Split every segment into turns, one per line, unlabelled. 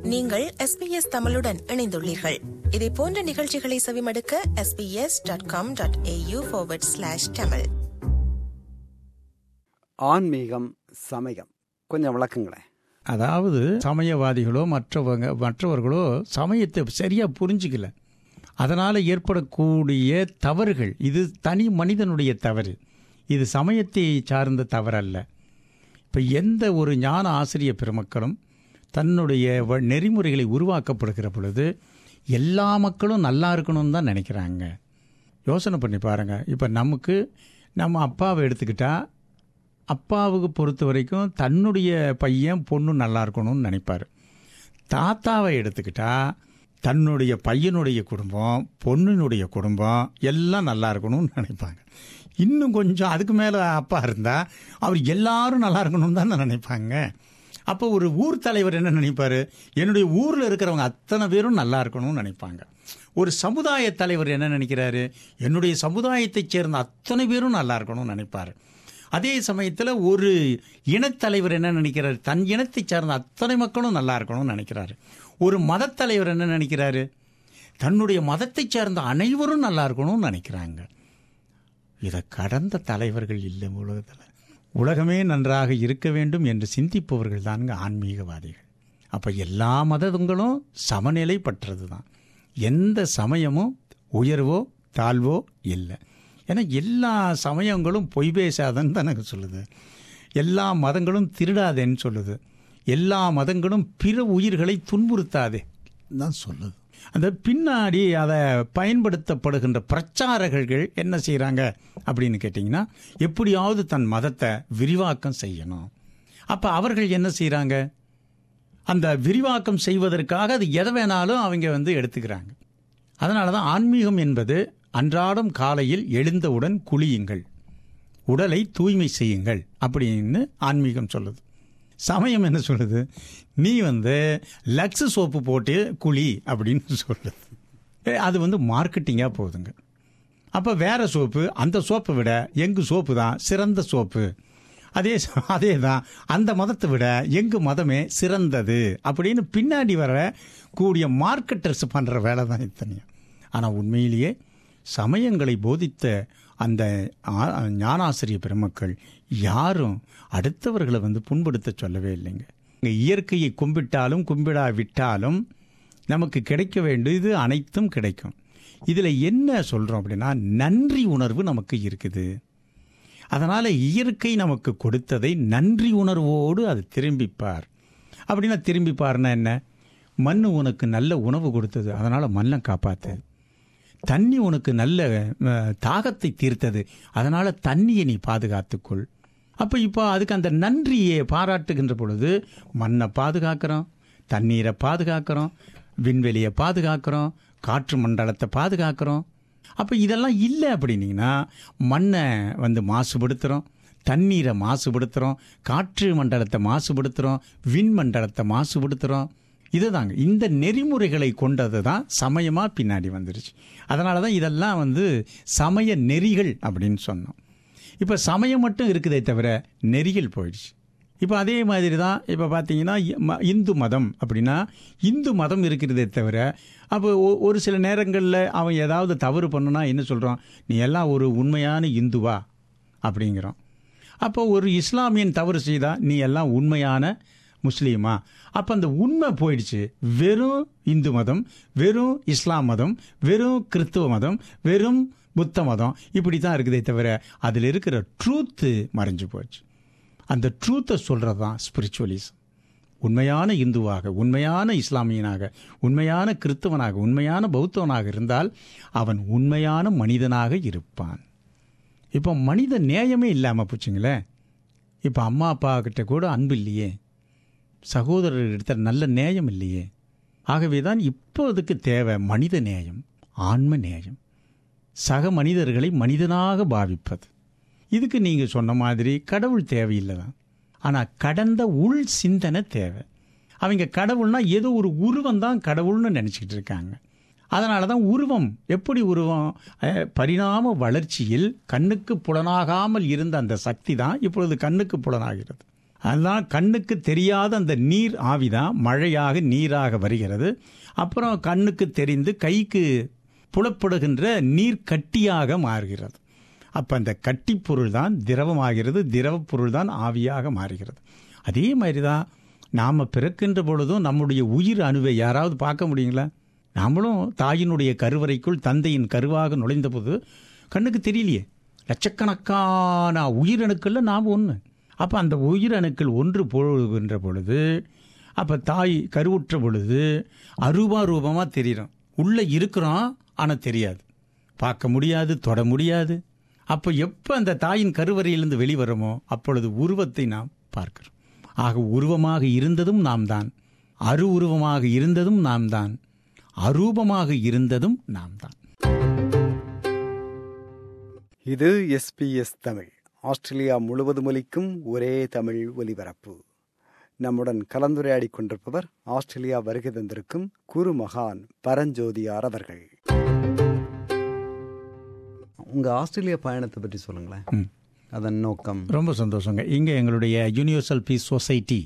நீங்கள் SBS தமிழுடன் இணைந்துள்ளீர்கள். இதே போன்ற நிகழ்ச்சிகளை செவிமடுக்க sbs.com.au/tamil.
ஆன்மீகம், சமயம் கொஞ்சம் விளக்குங்களேன்.
அதாவது சமயவாதிகளோ மற்றவர்களோ சமயத்தை சரியாக புரிஞ்சிக்கல, அதனால் ஏற்படக்கூடிய தவறுகள் இது தனி மனிதனுடைய தவறு, இது சமயத்தை சார்ந்த தவறல்ல. இப்போ எந்த ஒரு ஞான ஆசிரிய பெருமக்களும் தன்னுடைய நெறிமுறைகளை உருவாக்கப்படுகிற பொழுது எல்லா மக்களும் நல்லா இருக்கணும்னு தான் நினைக்கிறாங்க. யோசனை பண்ணி பாருங்கள். இப்போ நம்ம அப்பாவை எடுத்துக்கிட்டால், அப்பாவுக்கு பொறுத்த வரைக்கும் தன்னுடைய பையன் பொண்ணு நல்லா இருக்கணும்னு நினைப்பார். தாத்தாவை எடுத்துக்கிட்டால் தன்னுடைய பையனுடைய குடும்பம் பொண்ணுனுடைய குடும்பம் எல்லாம் நல்லா இருக்கணும்னு நினைப்பாங்க. இன்னும் கொஞ்சம் அதுக்கு மேலே அப்பா இருந்தால் அவர் எல்லாரும் நல்லா இருக்கணும்னு தான் நினைப்பாங்க. அப்போ ஒரு ஊர் தலைவர் என்ன நினைப்பார்? என்னுடைய ஊரில் இருக்கிறவங்க அத்தனை பேரும் நல்லா இருக்கணும்னு நினைப்பாங்க. ஒரு சமுதாய தலைவர் என்ன நினைக்கிறாரு? என்னுடைய சமுதாயத்தைச் சேர்ந்த அத்தனை பேரும் நல்லா இருக்கணும்னு நினைப்பார். அதே சமயத்தில் ஒரு இனத்தலைவர் என்ன நினைக்கிறார்? தன் இனத்தை சார்ந்த அத்தனை மக்களும் நல்லா இருக்கணும்னு நினைக்கிறாரு. ஒரு மதத்தலைவர் என்ன நினைக்கிறாரு? தன்னுடைய மதத்தை சார்ந்த அனைவரும் நல்லா இருக்கணும்னு நினைக்கிறாங்க. இதை கடந்த தலைவர்கள் இல்லை உலகத்தில். உலகமே நன்றாக இருக்க வேண்டும் என்று சிந்திப்பவர்கள் தாங்க ஆன்மீகவாதிகள். அப்போ எல்லா மதங்களும் சமநிலைப்பட்டது தான். எந்த சமயமும் உயர்வோ தாழ்வோ இல்லை. ஏன்னா எல்லா சமயங்களும் பொய் பேசாதன்னு தான் எனக்கு சொல்லுது. எல்லா மதங்களும் திருடாதேன்னு சொல்லுது. எல்லா மதங்களும் பிற உயிர்களை துன்புறுத்தாதே தான் சொல்லுது. அந்த பின்னாடி அதை பயன்படுத்தப்படுகின்ற பிரச்சாரகர்கள் என்ன செய்கிறாங்க அப்படின்னு கேட்டிங்கன்னா, எப்படியாவது தன் மதத்தை விரிவாக்கம் செய்யணும். அப்போ அவர்கள் என்ன செய்கிறாங்க? அந்த விரிவாக்கம் செய்வதற்காக அது எதை வேணாலும் அவங்க எடுத்துக்கிறாங்க. அதனால தான் ஆன்மீகம் என்பது அன்றாடம் காலையில் எழுந்தவுடன் குளியுங்கள், உடலை தூய்மை செய்யுங்கள் அப்படின்னு ஆன்மீகம் சொல்லுது. சமயம் என்ன சொல்லுது? நீ லக்ஸ் சோப்பு போட்டு குளி அப்படின்னு சொல்லுது. அது மார்க்கெட்டிங்காக போகுதுங்க. அப்போ வேற சோப்பு, அந்த சோப்பை விட எங்கள் சோப்பு தான் சிறந்த சோப்பு, அதே தான் அந்த மதத்தை விட எங்கள் மதமே சிறந்தது அப்படின்னு பின்னாடி வர கூடிய மார்க்கெட்டர்ஸ் பண்ணுற வேலை தான் இத்தனையும். ஆனால் உண்மையிலேயே சமயங்களை போதித்த அந்த ஞானாசிரிய பெருமக்கள் யாரும் அடுத்தவர்களை புண்படுத்த சொல்லவே இல்லைங்க. இயற்கையை கும்பிட்டாலும் கும்பிடாவிட்டாலும் நமக்கு கிடைக்க வேண்டியது அனைத்தும் கிடைக்கும். இதில் என்ன சொல்கிறோம் அப்படின்னா, நன்றி உணர்வு நமக்கு இருக்குது. அதனால் இயற்கை நமக்கு கொடுத்ததை நன்றி உணர்வோடு அது திரும்பிப்பார். அப்படின்னா திரும்பிப்பார்னா என்ன? மண் உனக்கு நல்ல உணவு கொடுத்தது, அதனால் மண்ணை காப்பாற்று. தண்ணி உனக்கு நல்ல தாகத்தை தீர்த்தது, அதனால் தண்ணியை நீ பாதுகாத்துக்கொள். இப்போ அதுக்கு அந்த நன்றியை பாராட்டுகின்ற பொழுது மண்ணை பாதுகாக்கிறோம், தண்ணீரை பாதுகாக்கிறோம், விண்வெளியை பாதுகாக்கிறோம், காற்று மண்டலத்தை பாதுகாக்கிறோம். அப்போ இதெல்லாம் இல்லை அப்படின்னீங்கன்னா மண்ணை மாசுபடுத்துகிறோம், தண்ணீரை மாசுபடுத்துகிறோம், காற்று மண்டலத்தை மாசுபடுத்துகிறோம், விண் மண்டலத்தை மாசுபடுத்துகிறோம். இதுதாங்க இந்த நெறிமுறைகளை கொண்டது தான் சமயமாக பின்னாடி வந்துருச்சு. அதனால தான் இதெல்லாம் சமய நெறிகள் அப்படின்னு சொன்னோம். இப்போ சமயம் மட்டும் இருக்குதே தவிர நெறிகள் போயிடுச்சு. இப்போ அதே மாதிரி தான் இப்போ பார்த்தீங்கன்னா இந்து மதம் அப்படின்னா இந்து மதம் இருக்கிறதே தவிர, அப்போ ஒரு சில நேரங்களில் அவன் ஏதாவது தவறு பண்ணுனா என்ன சொல்கிறான்? நீ எல்லாம் ஒரு உண்மையான இந்துவா அப்படிங்கிறோம். அப்போ ஒரு இஸ்லாமியன் தவறு செய்தால் நீ எல்லாம் உண்மையான முஸ்லீமா? அப்போ அந்த உண்மை போயிடுச்சு. வெறும் இந்து மதம், வெறும் இஸ்லாம் மதம், வெறும் கிறிஸ்துவ மதம், வெறும் புத்த மதம், இப்படி தான் இருக்குதே தவிர அதில் இருக்கிற ட்ரூத்து மறைஞ்சு போச்சு. அந்த ட்ரூத்தை சொல்கிறது தான் ஸ்பிரிச்சுவலிசம். உண்மையான இந்துவாக, உண்மையான இஸ்லாமியனாக, உண்மையான கிறிஸ்தவனாக, உண்மையான பௌத்தவனாக இருந்தால் அவன் உண்மையான மனிதனாக இருப்பான். இப்போ மனித நேயமே இல்லாமல் போச்சுங்களே. இப்போ அம்மா அப்பா கிட்ட கூட அன்பு இல்லையே, சகோதரர்களிடத்தில் நல்ல நேயம் இல்லையே. ஆகவே தான் இப்போதுக்கு தேவை மனித நேயம், ஆன்ம நேயம், சக மனிதர்களை மனிதனாக பாவிப்பது. இதுக்கு நீங்கள் சொன்ன மாதிரி கடவுள் தேவையில்லை தான், ஆனால் கடந்த உள் சிந்தனை தேவை. அவங்க கடவுள்னா ஏதோ ஒரு உருவம் தான் கடவுள்னு நினச்சிக்கிட்டு இருக்காங்க. அதனால தான் உருவம், எப்படி உருவம், பரிணாம வளர்ச்சியில் கண்ணுக்கு புலனாகாமல் இருந்த அந்த சக்தி தான் இப்பொழுது கண்ணுக்கு புலனாகிறது. அதனால் கண்ணுக்கு தெரியாத அந்த நீர் ஆவிதான் மழையாக நீராக வருகிறது. அப்புறம் கண்ணுக்கு தெரிந்து கைக்கு புலப்படுகின்ற நீர் கட்டியாக மாறுகிறது. அப்போ அந்த கட்டி பொருள் தான் திரவமாகிறது, திரவ பொருள் தான் ஆவியாக மாறுகிறது. அதே மாதிரி தான் நாம் பிறக்கின்ற பொழுதும் நம்முடைய உயிர் அணுவை யாராவது பார்க்க முடியுங்களா? நாமளும் தாயினுடைய கருவறைக்குள் தந்தையின் கருவாக நுழைந்த போது கண்ணுக்கு தெரியலையே, லட்சக்கணக்கான உயிரணுக்களில் நாம் ஒன்று. அப்போ அந்த உயிரணுக்கள் ஒன்று போகின்ற பொழுது, அப்போ தாய் கருவுற்ற பொழுது அரூபமாக தெரிகிறோம். உள்ளே இருக்கிறோம், ஆனால் தெரியாது, பார்க்க முடியாது, தொட முடியாது. அப்போ எப்போ அந்த தாயின் கருவறையிலிருந்து வெளிவரமோ அப்பொழுது உருவத்தை நாம் பார்க்கிறோம். ஆக உருவமாக இருந்ததும் நாம் தான், உருவமாக இருந்ததும் நாம் தான், அரூபமாக இருந்ததும் நாம் தான்.
இது SBS தமிழ், ஆஸ்திரேலியா முழுவதும் ஒலிக்கும் ஒரே தமிழ் ஒலிபரப்பு. நம்முடன் கலந்துரையாடி கொண்டிருப்பவர் ஆஸ்திரேலியா வருகை தந்திருக்கும் குருமகான் பரஞ்சோதியார் அவர்கள். உங்கள் ஆஸ்திரேலியா பயணத்தை பற்றி சொல்லுங்களேன், அதன் நோக்கம்.
ரொம்ப சந்தோஷங்க. இங்கே எங்களுடைய யூனிவர்சல் பீஸ் சொசைட்டி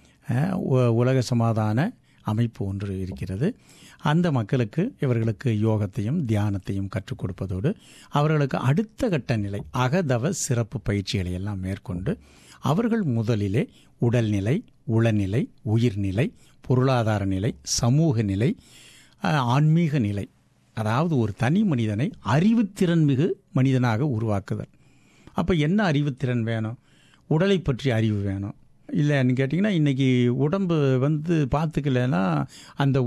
உலக சமாதான அமைப்பு ஒன்று இருக்கிறது. அந்த மக்களுக்கு இவர்களுக்கு யோகத்தையும் தியானத்தையும் கற்றுக் கொடுப்பதோடு அவர்களுக்கு அடுத்த கட்ட நிலை அகதவ சிறப்பு பயிற்சிகளை எல்லாம் மேற்கொண்டு அவர்கள் முதலிலே உடல்நிலை, உளநிலை, உயிர்நிலை, பொருளாதார நிலை, சமூக நிலை, ஆன்மீக நிலை, அதாவது ஒரு தனி மனிதனை அறிவுத்திறன் மிகு மனிதனாக உருவாக்குதல். அப்போ என்ன அறிவுத்திறன் வேணும்? உடலை பற்றி அறிவு வேணும். இல்லைன்னு கேட்டிங்கன்னா, இன்றைக்கி உடம்பு பார்த்துக்கலன்னா அந்த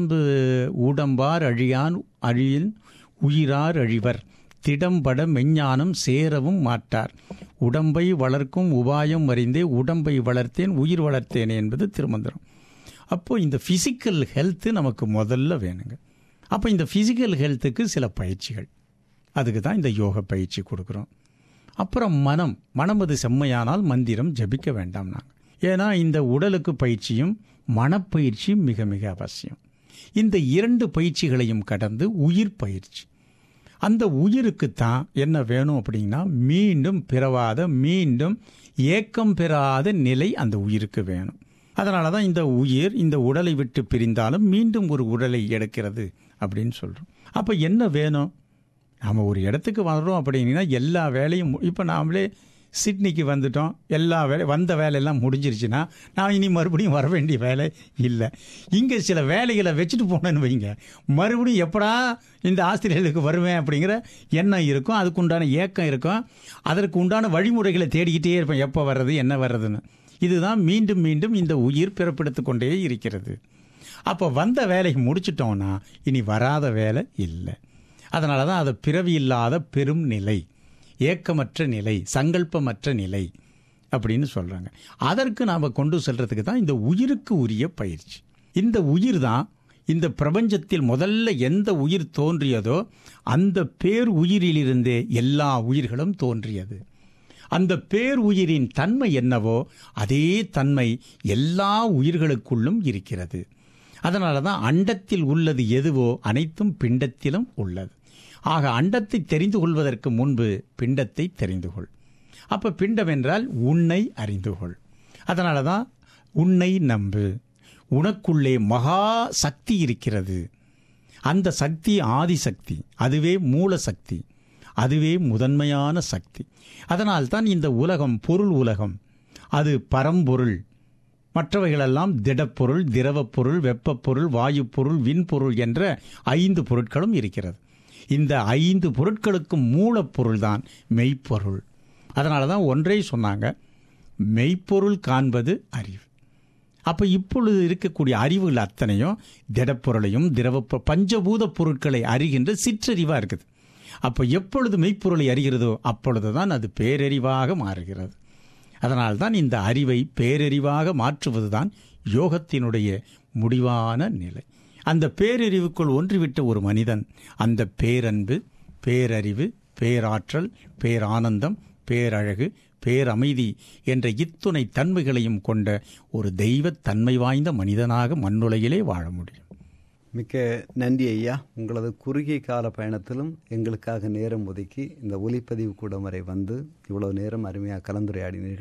உடம்பார் அழியான் அழியின் உயிரார் அழிவர் திடம்பட மெஞ்ஞானம் சேரவும் மாட்டார் உடம்பை வளர்க்கும் உபாயம் அறிந்தே உடம்பை வளர்த்தேன் உயிர் வளர்த்தேனே என்பது திருமந்திரம். அப்போது இந்த ஃபிசிக்கல் ஹெல்த்து நமக்கு முதல்ல வேணுங்க. அப்போ இந்த ஃபிசிக்கல் ஹெல்த்துக்கு சில பயிற்சிகள், அதுக்கு தான் இந்த யோக பயிற்சி கொடுக்குறோம். அப்புறம் மனம் அது செம்மையானால் மந்திரம் ஜபிக்க வேண்டாம் நாங்கள். ஏன்னா இந்த உடலுக்கு பயிற்சியும் மனப்பயிற்சியும் மிக மிக அவசியம். இந்த 2 பயிற்சிகளையும் கடந்து உயிர் பயிற்சி. அந்த உயிருக்குத்தான் என்ன வேணும் அப்படின்னா, மீண்டும் பிறவாத, மீண்டும் ஏக்கம் பெறாத நிலை அந்த உயிருக்கு வேணும். அதனால தான் இந்த உயிர் இந்த உடலை விட்டு பிரிந்தாலும் மீண்டும் ஒரு உடலை எடுக்கிறது அப்படின்னு சொல்கிறோம். அப்போ என்ன வேணும்? நாம் ஒரு இடத்துக்கு வர்றோம் அப்படின்னா எல்லா வேலையும், இப்போ நாமளே சிட்னிக்கு வந்துட்டோம், எல்லா வந்த வேலையெல்லாம் முடிஞ்சிருச்சுன்னா நான் இனி மறுபடியும் வர வேண்டிய வேலை இல்லை. இங்கே சில வேலைகளை வச்சுட்டு போனேன்னு வைங்க, மறுபடியும் எப்படா இந்த ஆஸ்திரேலியாவுக்கு வருவேன் அப்படிங்கிற எண்ணம் இருக்கும், அதுக்கு உண்டான ஏக்கம் இருக்கும், அதற்கு உண்டான வழிமுறைகளை தேடிக்கிட்டே இருப்பேன், எப்போ வர்றது என்ன வர்றதுன்னு. இதுதான் மீண்டும் மீண்டும் இந்த உயிர் பிறப்பெடுத்து கொண்டே இருக்கிறது. அப்போ வந்த வேலையை முடிச்சிட்டோம்னா இனி வராத வேலை இல்லை. அதனால தான் அது பிறவி இல்லாத பெரும் நிலை, ஏக்கமற்ற நிலை, சங்கல்பமற்ற நிலை அப்படின்னு சொல்கிறாங்க. அதற்கு நாம் கொண்டு செல்றதுக்கு தான் இந்த உயிருக்கு உரிய பயிற்சி. இந்த உயிர் தான் இந்த பிரபஞ்சத்தில் முதல்ல எந்த உயிர் தோன்றியதோ அந்த பேர் உயிரிலிருந்தே எல்லா உயிர்களும் தோன்றியது. அந்த பேர் உயிரின் தன்மை என்னவோ அதே தன்மை எல்லா உயிர்களுக்குள்ளும் இருக்கிறது. அதனால தான் அண்டத்தில் உள்ளது எதுவோ அனைத்தும் பிண்டத்திலும் உள்ளது. ஆக அண்டத்தை தெரிந்து கொள்வதற்கு முன்பு பிண்டத்தை தெரிந்து கொள். அப்போ பிண்டம் என்றால் உன்னை அறிந்து கொள். அதனால தான் உன்னை நம்பு. உனக்குள்ளே மகா சக்தி இருக்கிறது. அந்த சக்தி ஆதிசக்தி, அதுவே மூல சக்தி, அதுவே முதன்மையான சக்தி. அதனால்தான் இந்த உலகம் பொருள் உலகம், அது பரம்பொருள். மற்றவைகளெல்லாம் திடப்பொருள், திரவப்பொருள், வெப்பப்பொருள், வாயுப்பொருள், விண்பொருள் என்ற 5 பொருட்களும் இருக்கிறது. இந்த 5 பொருட்களுக்கும் மூலப்பொருள் தான் மெய்ப்பொருள். அதனால தான் ஒன்றை சொன்னாங்க, மெய்ப்பொருள் காண்பது அறிவு. அப்போ இப்பொழுது இருக்கக்கூடிய அறிவுகள் அத்தனையும் திடப்பொருளையும் பஞ்சபூத பொருட்களை அறிகின்ற சிற்றறிவாக இருக்குது. அப்போ எப்பொழுது மெய்ப்பொருளை அறிகிறதோ அப்பொழுது தான் அது பேரறிவாக மாறுகிறது. அதனால்தான் இந்த அறிவை பேரறிவாக மாற்றுவது தான் யோகத்தினுடைய முடிவான நிலை. அந்த பேரறிவுக்குள் ஒன்றிவிட்ட ஒரு மனிதன் அந்த பேரன்பு, பேரறிவு, பேராற்றல், பேரானந்தம், பேரழகு, பேரமைதி என்ற இத்துணை தன்மைகளையும் கொண்ட ஒரு தெய்வத்தன்மை வாய்ந்த மனிதனாக மண்ணுலகிலே வாழ முடியும்.
மிக்க நன்றி ஐயா. உங்களது குறுகிய கால பயணத்திலும் எங்களுக்காக நேரம் ஒதுக்கி இந்த ஒலிப்பதிவு கூடம் வரை வந்து இவ்வளவு நேரம் அருமையாக கலந்துரையாடினீர்கள்.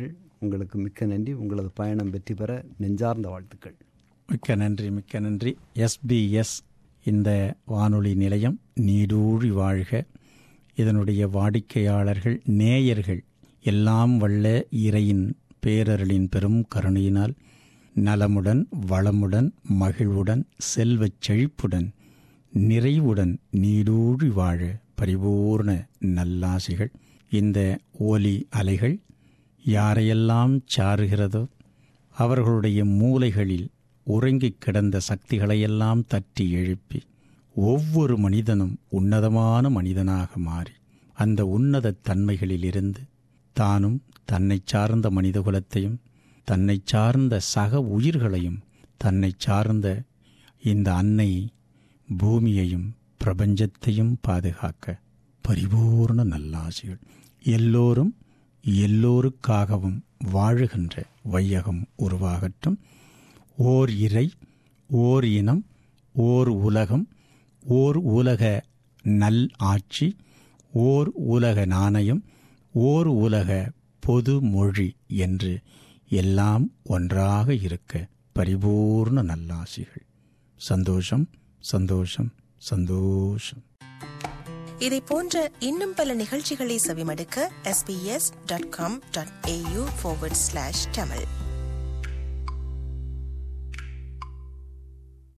உங்களுக்கு மிக்க நன்றி. உங்களது பயணம் வெற்றி பெற நெஞ்சார்ந்த வாழ்த்துக்கள்.
மிக்க நன்றி, மிக்க நன்றி. SBS இந்த வானொலி நிலையம் நீடூழி வாழ்க. இதனுடைய வாடிக்கையாளர்கள், நேயர்கள் எல்லாம் வல்ல இறையின் பேரருளின் பெரும் கருணையினால் நலமுடன், வளமுடன், மகிழ்வுடன், செல்வச் செழிப்புடன், நிறைவுடன் நீடூழி வாழ பரிபூர்ண நல்லாசிகள். இந்த ஒலி அலைகள் யாரையெல்லாம் சாருகிறதோ அவர்களுடைய மூலைகளில் உறங்கிக் கிடந்த சக்திகளையெல்லாம் தட்டி எழுப்பி ஒவ்வொரு மனிதனும் உன்னதமான மனிதனாக மாறி அந்த உன்னத தன்மைகளிலிருந்து தானும் தன்னை சார்ந்த மனிதகுலத்தையும், தன்னை சார்ந்த சக உயிர்களையும், தன்னை சார்ந்த இந்த அன்னை பூமியையும் பிரபஞ்சத்தையும் பாதுகாக்க பரிபூர்ண நல்லாசிகள். எல்லோரும் எல்லோருக்காகவும் வாழுகின்ற வையகம் உருவாகட்டும். ஓர் இறை, ஓர் இனம், ஓர் உலகம், ஓர் உலக நல் ஆட்சி, ஓர் உலக நாணயம், ஓர் உலக பொது மொழி என்று எல்லாம் ஒன்றாக இருக்க பரிபூர்ண நல்லாசிகள். சந்தோஷம், சந்தோஷம், சந்தோஷம்.
இதை போன்ற இன்னும் பல நிகழ்ச்சிகளை செவிமடுக்க sbs.com.au/tamil